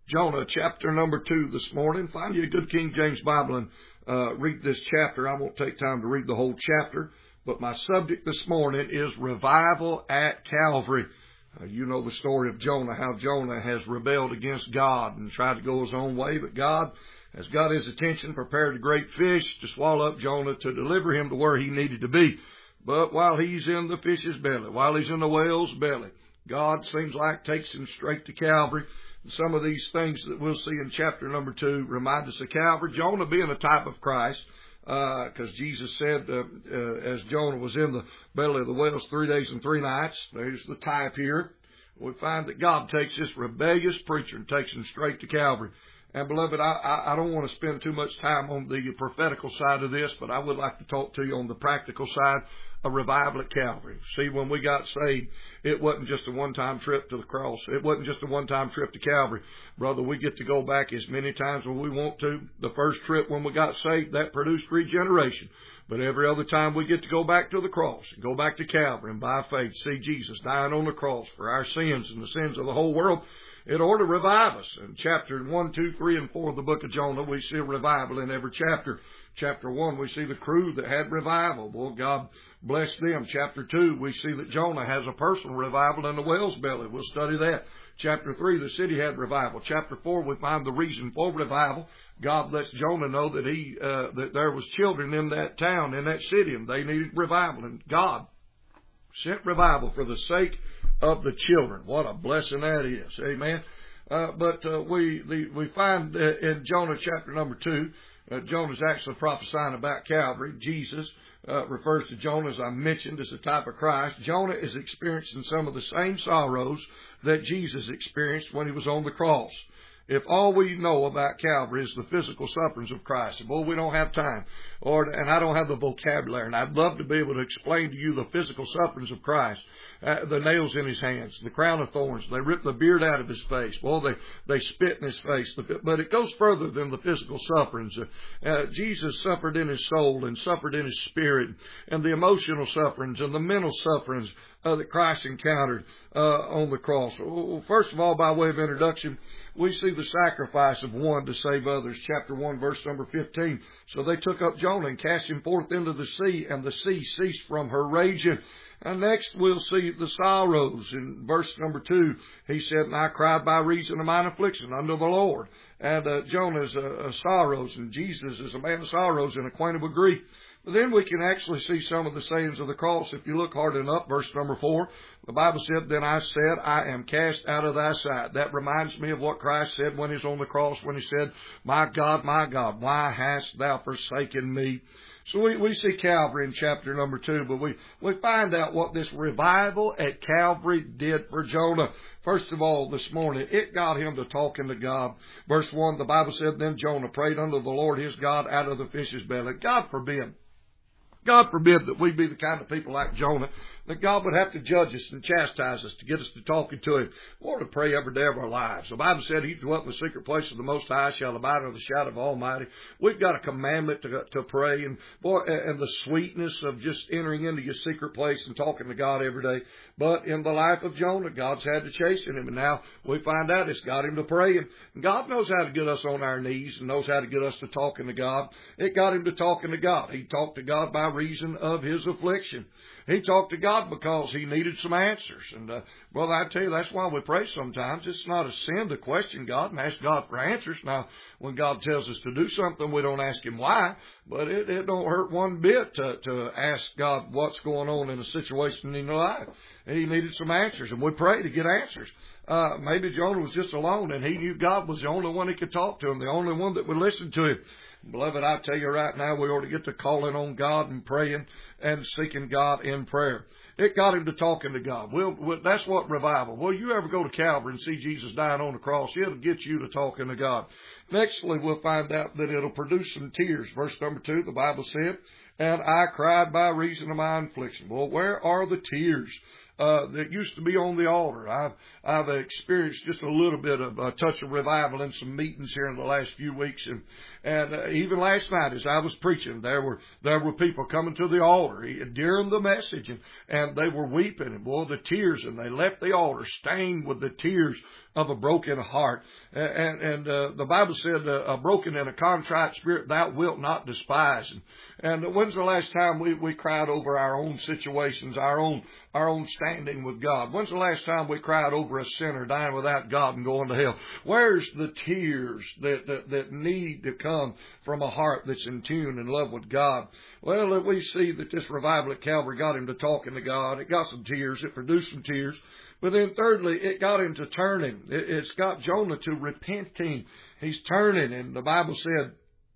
Jonah chapter number 2 this morning. Find you a good King James Bible and read this chapter. I won't take time to read the whole chapter, but my subject this morning is revival at Calvary. You know the story of Jonah, how Jonah has rebelled against God and tried to go his own way, but God has got his attention, prepared a great fish to swallow up Jonah to deliver him to where he needed to be. But while he's in the fish's belly, while he's in the whale's belly, God seems like takes him straight to Calvary. And some of these things that we'll see in chapter number 2 remind us of Calvary. Jonah being a type of Christ, because Jesus said, as Jonah was in the belly of the whales 3 days and 3 nights, there's the type here. We find that God takes this rebellious preacher and takes him straight to Calvary. And beloved, I don't want to spend too much time on the prophetical side of this, but I would like to talk to you on the practical side of revival at Calvary. See, when we got saved, it wasn't just a one-time trip to the cross. It wasn't just a one-time trip to Calvary. Brother, we get to go back as many times as we want to. The first trip when we got saved, that produced regeneration. But every other time we get to go back to the cross and go back to Calvary and by faith see Jesus dying on the cross for our sins and the sins of the whole world, it ought to revive us. In chapter 1, 2, 3, and 4 of the book of Jonah, we see revival in every chapter. Chapter 1, we see the crew that had revival. Boy, God bless them. Chapter 2, we see that Jonah has a personal revival in the whale's belly. We'll study that. Chapter 3, the city had revival. Chapter 4, we find the reason for revival. God lets Jonah know that that there was children in that town, in that city, and they needed revival. And God sent revival for the sake of the children. What a blessing that is. Amen. But we find in Jonah chapter number 2, Jonah's actually prophesying about Calvary. Jesus refers to Jonah, as I mentioned, as a type of Christ. Jonah is experiencing some of the same sorrows that Jesus experienced when he was on the cross. If all we know about Calvary is the physical sufferings of Christ, and boy, we don't have time, and I don't have the vocabulary, and I'd love to be able to explain to you the physical sufferings of Christ, the nails in his hands, the crown of thorns, they ripped the beard out of his face, well, they spit in his face, but it goes further than the physical sufferings. Jesus suffered in his soul and suffered in his spirit, and the emotional sufferings and the mental sufferings that Christ encountered on the cross. First of all, by way of introduction, we see the sacrifice of one to save others. Chapter 1, verse number 15. So they took up Jonah and cast him forth into the sea, and the sea ceased from her raging. And next we'll see the sorrows. In verse number 2, he said, and I cried by reason of mine affliction unto the Lord. And Jonah's sorrows, and Jesus is a man of sorrows and acquainted with grief. But then we can actually see some of the sayings of the cross. If you look hard enough, verse number 4, the Bible said, then I said, I am cast out of thy sight. That reminds me of what Christ said when he's on the cross, when he said, my God, why hast thou forsaken me? So we see Calvary in chapter number 2, but we find out what this revival at Calvary did for Jonah. First of all, this morning, it got him to talking to God. Verse 1, the Bible said, then Jonah prayed unto the Lord his God out of the fish's belly. God forbid that we be the kind of people like Jonah, that God would have to judge us and chastise us to get us to talking to him. We ought to pray every day of our lives. The Bible said, he dwelt in the secret place of the Most High shall abide under the shadow of Almighty. We've got a commandment to pray, and the sweetness of just entering into your secret place and talking to God every day. But in the life of Jonah, God's had to chasten him, and now we find out it's got him to pray. And God knows how to get us on our knees and knows how to get us to talking to God. It got him to talking to God. He talked to God by reason of his affliction. He talked to God because he needed some answers. And, brother, I tell you, that's why we pray sometimes. It's not a sin to question God and ask God for answers. Now, when God tells us to do something, we don't ask him why, but it don't hurt one bit to ask God what's going on in a situation in your life. He needed some answers, and we pray to get answers. Maybe Jonah was just alone, and he knew God was the only one he could talk to him, the only one that would listen to him. Beloved, I tell you right now, we ought to get to calling on God and praying and seeking God in prayer. It got him to talking to God. That's what revival. Will you ever go to Calvary and see Jesus dying on the cross? It'll get you to talking to God. Nextly, we'll find out that it'll produce some tears. Verse number 2, the Bible said, and I cried by reason of my affliction. Well, where are the tears that used to be on the altar? I've experienced just a little bit of a touch of revival in some meetings here in the last few weeks, and even last night as I was preaching, there were people coming to the altar during the message, and they were weeping, and boy, the tears, and they left the altar stained with the tears of a broken heart. And the Bible said, a broken and a contrite spirit thou wilt not despise. And when's the last time we cried over our own situations, our own standing with God? When's the last time we cried over a sinner dying without God and going to hell? Where's the tears that need to come from a heart that's in tune and love with God? Well, we see that this revival at Calvary got him to talking to God. It got some tears. It produced some tears. But then thirdly, it got him to turning. It's got Jonah to repenting. He's turning. And the Bible said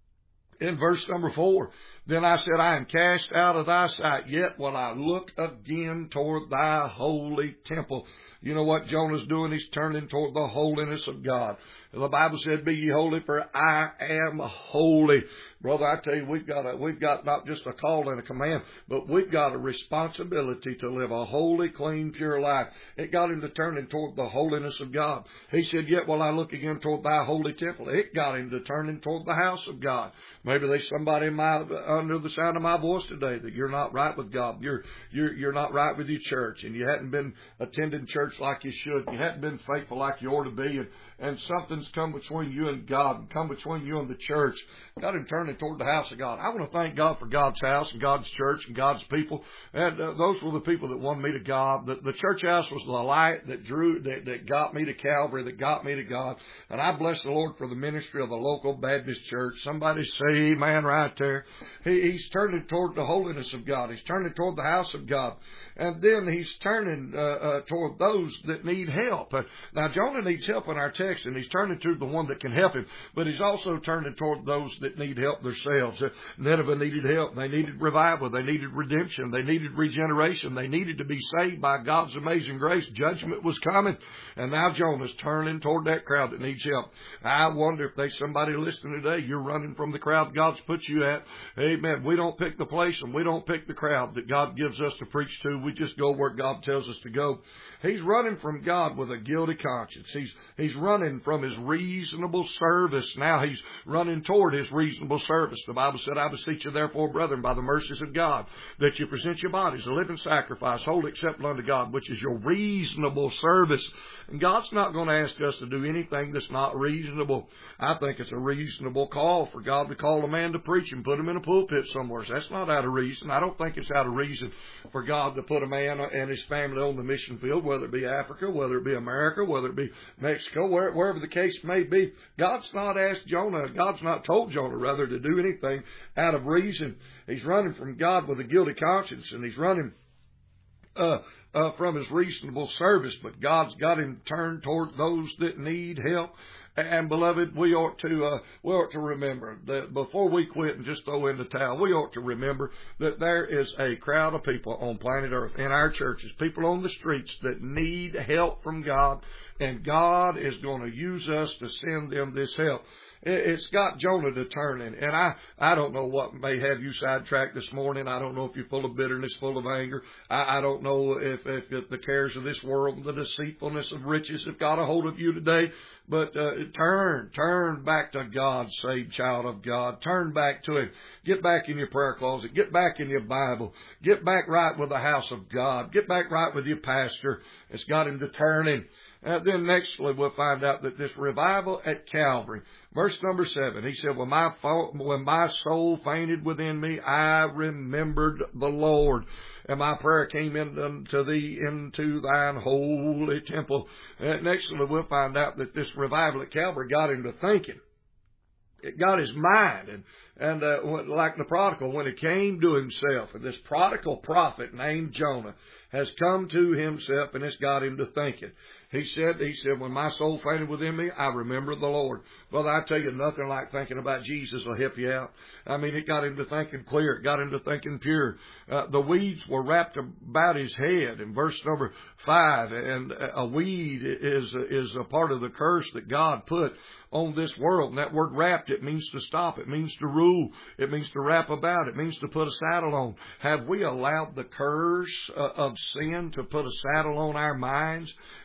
in verse number 4, then I said, I am cast out of thy sight, yet will I look again toward thy holy temple. You know what Jonah's doing? He's turning toward the holiness of God. The Bible said, be ye holy, for I am holy. Brother, I tell you, we've got not just a call and a command, but we've got a responsibility to live a holy, clean, pure life. It got him to turning toward the holiness of God. He said, yet will I look again toward thy holy temple. It got him to turning toward the house of God. Maybe there's somebody under the sound of my voice today that you're not right with God. You're not right with your church, and you hadn't been attending church like you should. You hadn't been faithful like you ought to be, and something's come between you and God, and come between you and the church. Got him turning toward the house of God. I want to thank God for God's house and God's church and God's people. And those were the people that won me to God. The church house was the light that got me to Calvary, that got me to God. And I bless the Lord for the ministry of the local Baptist church. Somebody say amen right there. He's turning toward the holiness of God. He's turning toward the house of God. And then he's turning toward those that need help. Now, Jonah needs help in our text, and he's turning to the one that can help him. But he's also turning toward those that need help themselves. Nineveh needed help. They needed revival. They needed redemption. They needed regeneration. They needed to be saved by God's amazing grace. Judgment was coming. And now Jonah's turning toward that crowd that needs help. I wonder if there's somebody listening today. You're running from the crowd God's put you at. Amen. We don't pick the place and we don't pick the crowd that God gives us to preach to. We just go where God tells us to go. He's running from God with a guilty conscience. He's running from his reasonable service. Now he's running toward his reasonable service. The Bible said, I beseech you therefore, brethren, by the mercies of God, that you present your bodies a living sacrifice, holy acceptable unto God, which is your reasonable service. And God's not going to ask us to do anything that's not reasonable. I think it's a reasonable call for God to call a man to preach and put him in a pulpit somewhere. So that's not out of reason. I don't think it's out of reason for God to put a man and his family on the mission field, whether it be Africa, whether it be America, whether it be Mexico, wherever the case may be. God's not asked Jonah, God's not told Jonah, rather, to do anything out of reason. He's running from God with a guilty conscience, and he's running from his reasonable service, but God's got him turned toward those that need help. And beloved, we ought to remember that before we quit and just throw in the towel, we ought to remember that there is a crowd of people on planet Earth, in our churches, people on the streets that need help from God, and God is going to use us to send them this help. It's got Jonah to turn in. And I don't know what may have you sidetracked this morning. I don't know if you're full of bitterness, full of anger. I don't know if the cares of this world and the deceitfulness of riches have got a hold of you today. But turn back to God, saved child of God. Turn back to Him. Get back in your prayer closet. Get back in your Bible. Get back right with the house of God. Get back right with your pastor. It's got him to turn in. Then nextly, we'll find out that this revival at Calvary, verse number 7, he said, when my soul fainted within me, I remembered the Lord. And my prayer came unto thee into thine holy temple. Nextly, we'll find out that this revival at Calvary got him to thinking. It got his mind. And like the prodigal, when he came to himself, and this prodigal prophet named Jonah has come to himself, and it's got him to thinking. He said, when my soul fainted within me, I remembered the Lord. Brother, I tell you, nothing like thinking about Jesus will help you out. I mean, it got him to thinking clear. It got him to thinking pure. The weeds were wrapped about his head in verse number 5. And a weed is a part of the curse that God put on this world. And that word wrapped, it means to stop. It means to rule. It means to wrap about. It means to put a saddle on. Have we allowed the curse of sin to put a saddle on our minds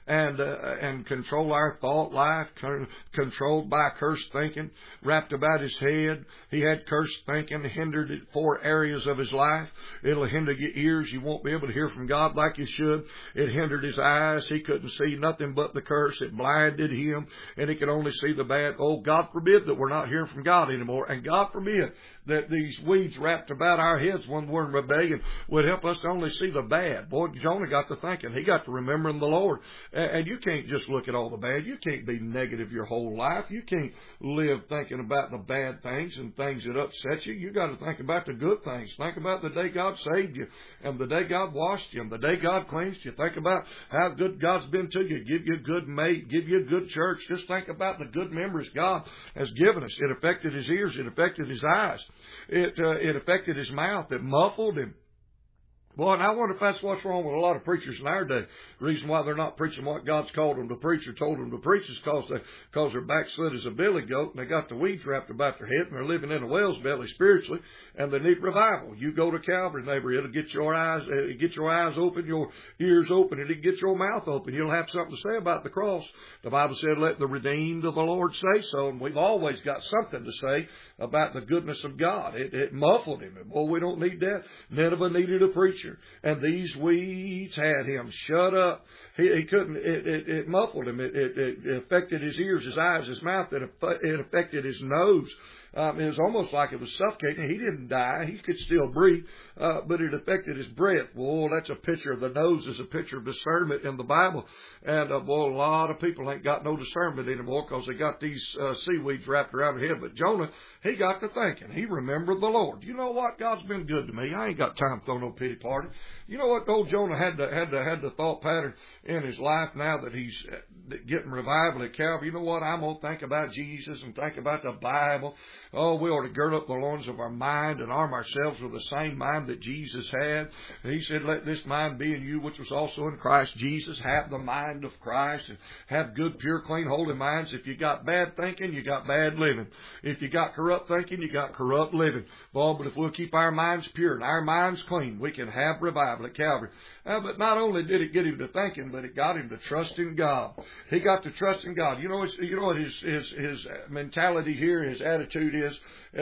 and control our thought life, controlled by cursed thinking, wrapped about his head. He had cursed thinking, hindered 4 areas of his life. It'll hinder your ears. You won't be able to hear from God like you should. It hindered his eyes. He couldn't see nothing but the curse. It blinded him, and he could only see the bad. Oh, God forbid that we're not hearing from God anymore, and God forbid that these weeds wrapped about our heads when we're in rebellion would help us to only see the bad. Boy, Jonah got to thinking. He got to remembering the Lord. And you can't just look at all the bad. You can't be negative your whole life. You can't live thinking about the bad things and things that upset you. You got to think about the good things. Think about the day God saved you, and the day God washed you, and the day God cleansed you. Think about how good God's been to you. Give you a good mate. Give you a good church. Just think about the good memories God has given us. It affected his ears. It affected his eyes. It affected his mouth. It muffled him. Boy, and I wonder if that's what's wrong with a lot of preachers in our day. The reason why they're not preaching what God's called them to preach or told them to preach is because they're backslid as a billy goat, and they got the weeds wrapped about their head, and they're living in a whale's belly spiritually, and they need revival. You go to Calvary, neighbor, it'll get your eyes open, your ears open, and it'll get your mouth open. You'll have something to say about the cross. The Bible said, let the redeemed of the Lord say so, and we've always got something to say about the goodness of God. It muffled him. Boy, we don't need that. Nineveh needed a preacher, and these weeds had him shut up. He couldn't. It muffled him. It affected his ears, his eyes, his mouth. It affected his nose. It was almost like it was suffocating. He didn't die. He could still breathe, but it affected his breath. Well, that's a picture of the nose is a picture of discernment in the Bible. And, boy, a lot of people ain't got no discernment anymore because they got these seaweeds wrapped around their head. But Jonah, he got to thinking. He remembered the Lord. You know what? God's been good to me. I ain't got time to throw no pity party. You know what? Old Jonah had the thought pattern in his life now that he's getting revival at Calvary. You know what? I'm going to think about Jesus and think about the Bible. Oh, we ought to gird up the loins of our mind and arm ourselves with the same mind that Jesus had. And he said, let this mind be in you, which was also in Christ Jesus. Have the mind of Christ and have good, pure, clean, holy minds. If you got bad thinking, you got bad living. If you got corrupt thinking, you got corrupt living. Well, but if we'll keep our minds pure and our minds clean, we can have revival at Calvary. But not only did it get him to thinking, but it got him to trusting God. He got to trusting God. You know what his mentality here, his attitude is,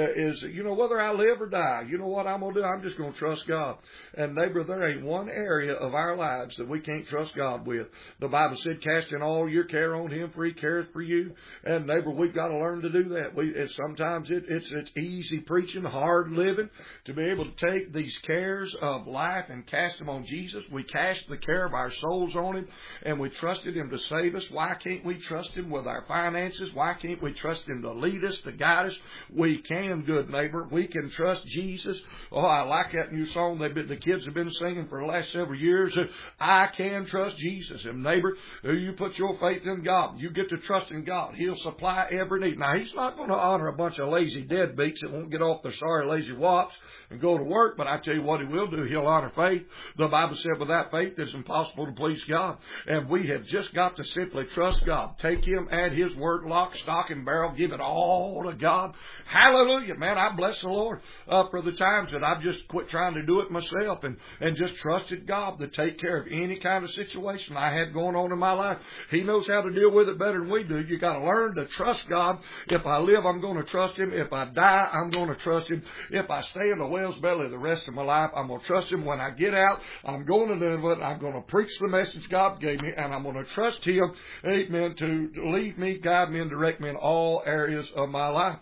whether I live or die, you know what I'm going to do? I'm just going to trust God. And neighbor, there ain't one area of our lives that we can't trust God with. The Bible said, casting all your care on him, for he careth for you. And neighbor, we've got to learn to do that. Sometimes it's easy preaching, hard living, to be able to take these cares of life and cast them on Jesus. We cast the care of our souls on him, and we trusted him to save us. Why can't we trust him with our finances? Why can't we trust him to lead us, to guide us? We can, good neighbor. We can trust Jesus. Oh, I like that new song the kids have been singing for the last several years. I can trust Jesus. And neighbor, you put your faith in God. You get to trust in God. He'll supply every need. Now, he's not going to honor a bunch of lazy deadbeats that won't get off their sorry lazy wops and go to work, but I tell you what he will do. He'll honor faith. The Bible said without faith it's impossible to please God. And we have just got to simply trust God. Take him at his word, lock, stock, and barrel. Give it all to God. Hallelujah, man. I bless the Lord for the times that I've just quit trying to do it myself and just trusted God to take care of any kind of situation I had going on in my life. He knows how to deal with it better than we do. You got to learn to trust God. If I live, I'm going to trust him. If I die, I'm going to trust him. If I stay in the whale's belly the rest of my life, I'm going to trust him. When I get out, I'm going to do it. I'm going to preach the message God gave me, and I'm going to trust him, amen, to lead me, guide me, and direct me in all areas of my life.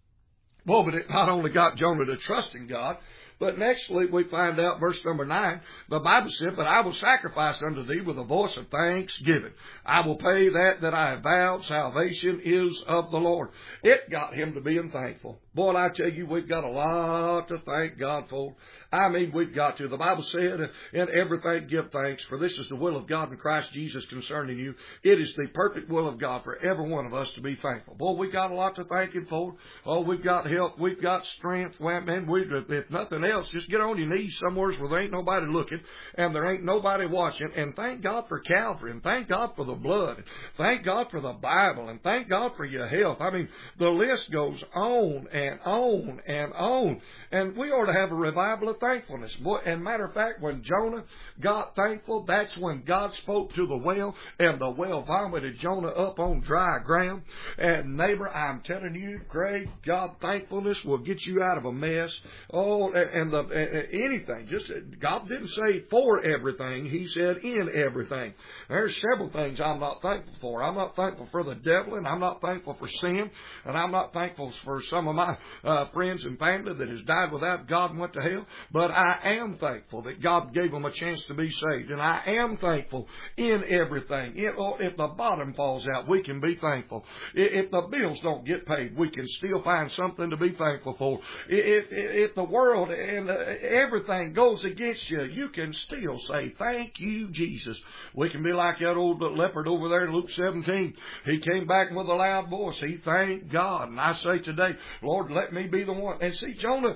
Well, but it not only got Jonah to trust in God, but nextly we find out, verse number 9, the Bible said, but I will sacrifice unto thee with a voice of thanksgiving. I will pay that I have vowed. Salvation is of the Lord. It got him to being thankful. Boy, I tell you, we've got a lot to thank God for. I mean, we've got to. The Bible said, in everything give thanks, for this is the will of God in Christ Jesus concerning you. It is the perfect will of God for every one of us to be thankful. Boy, we've got a lot to thank him for. Oh, we've got help. We've got strength. Well, man, if nothing else, just get on your knees somewhere where there ain't nobody looking and there ain't nobody watching, and thank God for Calvary, and thank God for the blood, and thank God for the Bible, and thank God for your health. I mean, the list goes on and on and on. And we ought to have a revival of thankfulness. And matter of fact, when Jonah got thankful, that's when God spoke to the well, and the well vomited Jonah up on dry ground. And neighbor, I'm telling you, great God, thankfulness will get you out of a mess. Oh, and anything. Just God didn't say for everything. He said in everything. There's several things I'm not thankful for. I'm not thankful for the devil, and I'm not thankful for sin, and I'm not thankful for some of my friends and family that has died without God and went to hell. But I am thankful that God gave them a chance to be saved, and I am thankful in everything. If the bottom falls out, we can be thankful. If the bills don't get paid, we can still find something to be thankful for. If the world and everything goes against you, you can still say, thank you, Jesus. We can be like that old leopard over there in Luke 17. He came back with a loud voice. He thanked God. And I say today, Lord, let me be the one. And see, Jonah,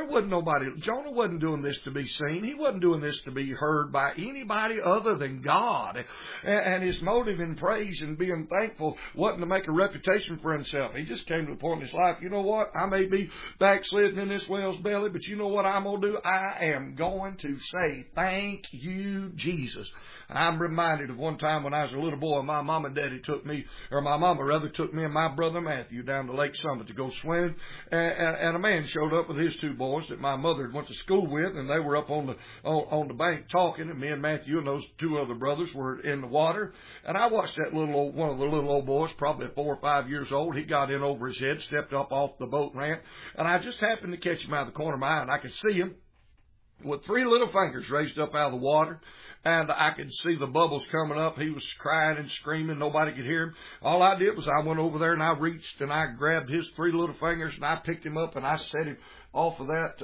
Jonah wasn't doing this to be seen. He wasn't doing this to be heard by anybody other than God. And his motive in praise and being thankful wasn't to make a reputation for himself. He just came to the point in his life, you know what? I may be backslidden in this whale's belly, but you know what I'm going to do? I am going to say, thank you, Jesus. I'm reminded of one time when I was a little boy, my mom and daddy took me, or my mama rather took me and my brother Matthew down to Lake Summit to go swimming. And a man showed up with his two boys that my mother went to school with, and they were up on the bank talking, and me and Matthew and those two other brothers were in the water. And I watched that one of the little old boys, probably 4 or 5 years old. He got in over his head, stepped up off the boat ramp, and I just happened to catch him out of the corner of my eye, and I could see him with 3 little fingers raised up out of the water. And I could see the bubbles coming up. He was crying and screaming. Nobody could hear him. All I did was I went over there and I reached and I grabbed his 3 little fingers and I picked him up and I set him off of that,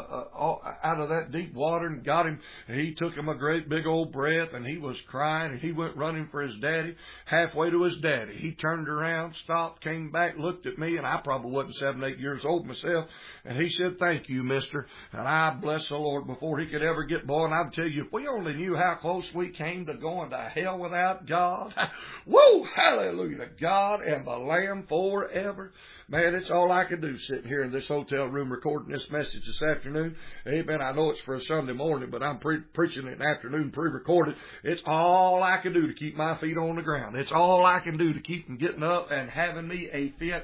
out of that deep water and got him. He took him a great big old breath and he was crying and he went running for his daddy. Halfway to his daddy, he turned around, stopped, came back, looked at me, and I probably wasn't 7, 8 years old myself. And he said, thank you, mister. And I bless the Lord before he could ever get born. I'd tell you, if we only knew how close we came to going to hell without God. Woo! Hallelujah to God and the Lamb forever. Man, it's all I can do sitting here in this hotel room recording this message this afternoon. Amen. I know it's for a Sunday morning, but I'm preaching it in the afternoon, pre-recorded. It's all I can do to keep my feet on the ground. It's all I can do to keep them getting up and having me a fit.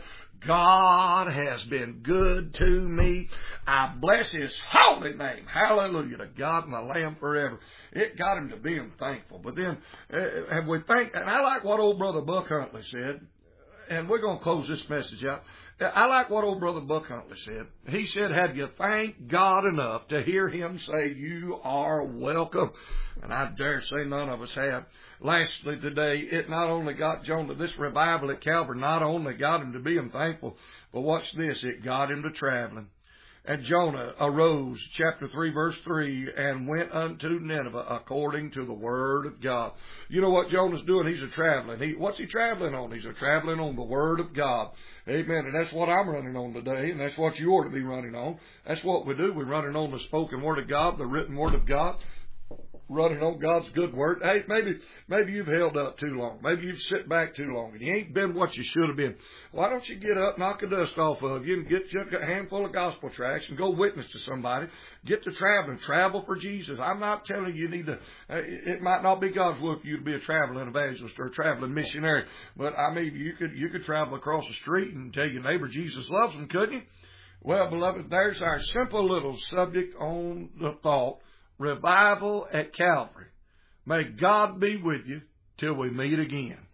God has been good to me. I bless His holy name. Hallelujah to God and the Lamb forever. It got him to being thankful. But then, and I like what old Brother Buck Huntley said, and we're going to close this message out. I like what old Brother Buck Huntley said. He said, have you thanked God enough to hear Him say, you are welcome? And I dare say none of us have. Lastly today, it not only got Jonah, this revival at Calvary not only got him to being thankful, but watch this, it got him to traveling. And Jonah arose, chapter 3, verse 3, and went unto Nineveh according to the word of God. You know what Jonah's doing? He's traveling. What's he traveling on? He's traveling on the word of God. Amen. And that's what I'm running on today, and that's what you ought to be running on. That's what we do. We're running on the spoken word of God, the written word of God. Running on God's good word. Hey, maybe you've held up too long. Maybe you've sit back too long and you ain't been what you should have been. Why don't you get up, knock the dust off of you, and get you a handful of gospel tracts and go witness to somebody. Get to traveling. Travel for Jesus. I'm not telling you need to, it might not be God's will for you to be a traveling evangelist or a traveling missionary, but I mean, you could travel across the street and tell your neighbor Jesus loves them, couldn't you? Well, beloved, there's our simple little subject on the thought. Revival at Calvary. May God be with you till we meet again.